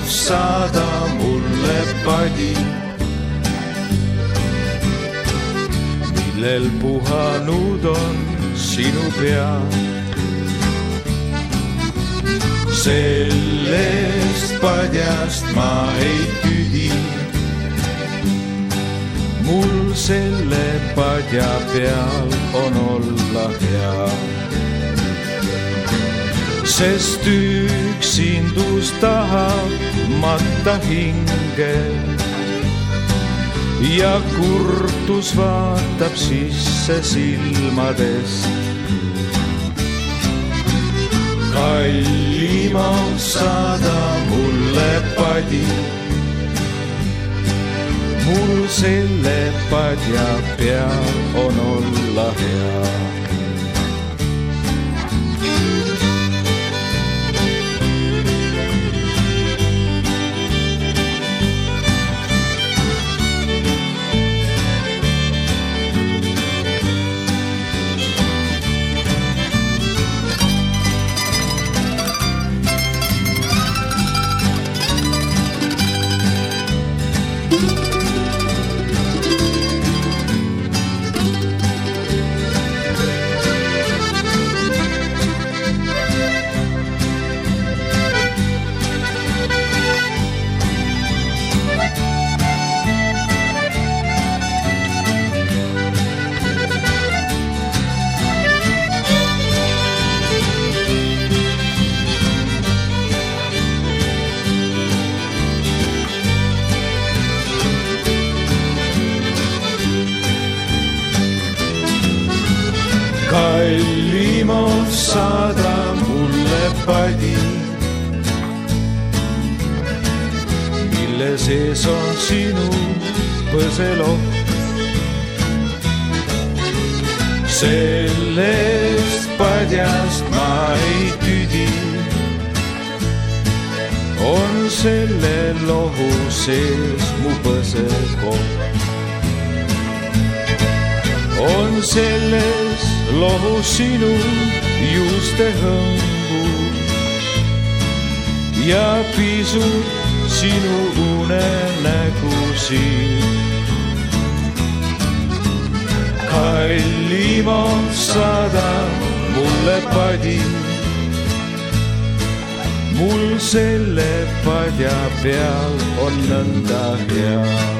saada mulle padi, millel puhanud on sinu pea. Sellest padjast ma ei tüdi, mul selle padja peal on olla hea. Sest üksindus tahab matta hinge ja kurtus vaatab sisse silmadest. Kallima saada mulle padi, mul selle padja peal on olla hea. Kallimalt saada mulle padi, mille sees on sinu põseloht. Sellest padjast ma ei tüdi, on selle lohu sees mu põsekoht. On selles lohus sinu juuste hõngu ja pisut sinu unenägusid. Kallimalt saada mulle padi, mul selle padja peal on nõnda hea.